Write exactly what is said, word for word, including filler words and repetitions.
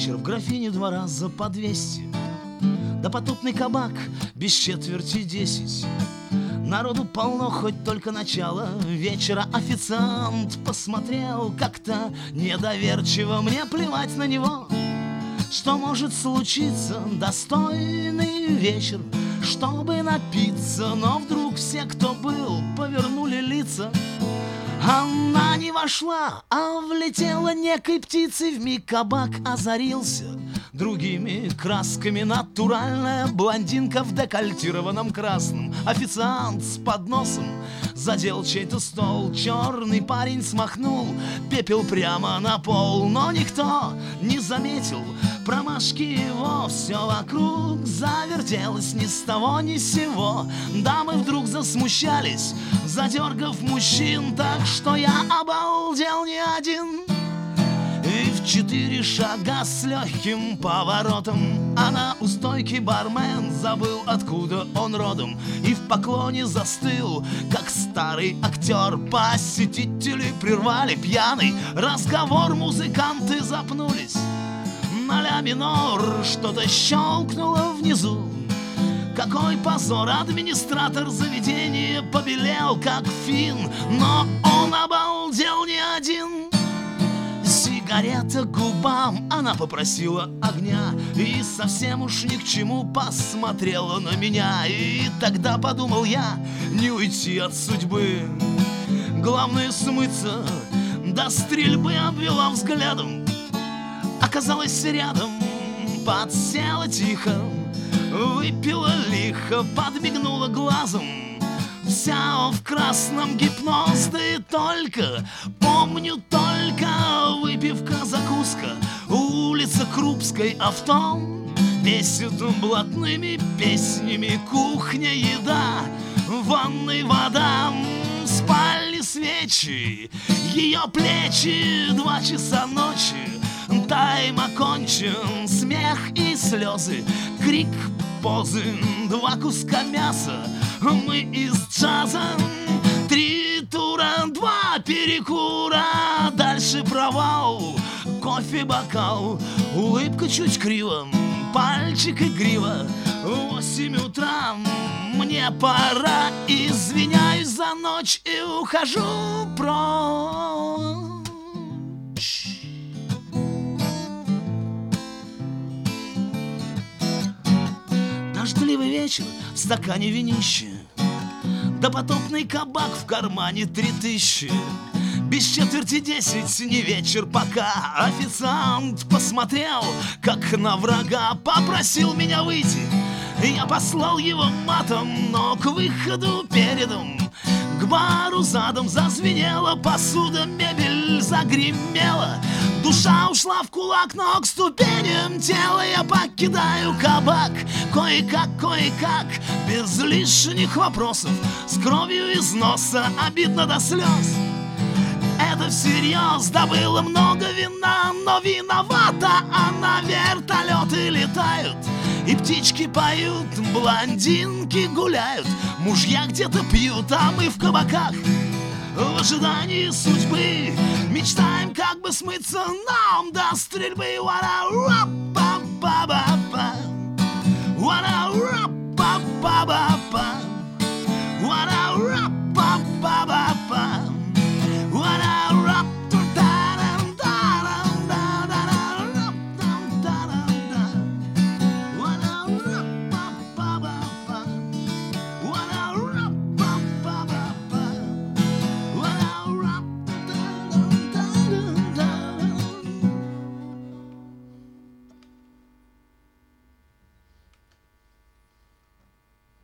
вечер, в графине два раза по двести. Допотопный кабак без четверти десять. Народу полно, хоть только начало вечера. Официант посмотрел как-то недоверчиво. Мне плевать на него, что может случиться. Достойный вечер, чтобы напиться. Но вдруг все, кто был, повернули лица. Она не вошла, а влетела некой птицей. Вмиг кабак озарился другими красками. Натуральная блондинка в декольтированном красном. Официант с подносом задел чей-то стол. Черный парень смахнул пепел прямо на пол. Но никто не заметил промашки его. Все вокруг завертелось ни с того ни с сего. Дамы вдруг засмущались, задергав мужчин, так что я обалдел не один. И в четыре шага с легким поворотом она у стойки бармен забыл, откуда он родом, и в поклоне застыл, как старый актер. Посетители прервали пьяный разговор. Музыканты запнулись на ля минор. Что-то щелкнуло внизу. Какой позор! Администратор заведения побелел, как фин. Но он обалдел не один. Сигарета к губам, она попросила огня. И совсем уж ни к чему посмотрела на меня. И тогда подумал я, не уйти от судьбы. Главное смыться, до стрельбы обвела взглядом. Оказалась рядом, подсела тихо, выпила лихо, подмигнула глазом. Вся в красном, гипноз, да и только помню только выпивка, закуска, улица Крупской, авто бесит блатными песнями. Кухня, еда, в ванной вода, в спальне свечи, ее плечи. Два часа ночи, тайм окончен, смех и слезы, крик, позы, два куска мяса. Мы из джаза, три тура, два перекура, дальше провал, кофе, бокал, улыбка чуть криво, пальчик игриво. Восемь утра, мне пора, извиняюсь за ночь и ухожу прочь. Дождливый вечер, в стакане винище, допотопный кабак, в кармане три тысячи. Без четверти десять, не вечер пока. Официант посмотрел, как на врага, попросил меня выйти. Я послал его матом, но к выходу передом. К бару задом зазвенела посуда, мебель загремела. Душа ушла в кулак, но к ступеням тела я покидаю кабак. Кое-как, кое-как, без лишних вопросов, с кровью из носа, обидно до слез. Это всерьез, да было много вина, но виновата она. Вертолеты летают, и птички поют, блондинки гуляют, мужья где-то пьют, а мы в кабаках в ожидании судьбы мечтаем, как бы смыться нам до стрельбы. Уара-уа-ба-ба-ба.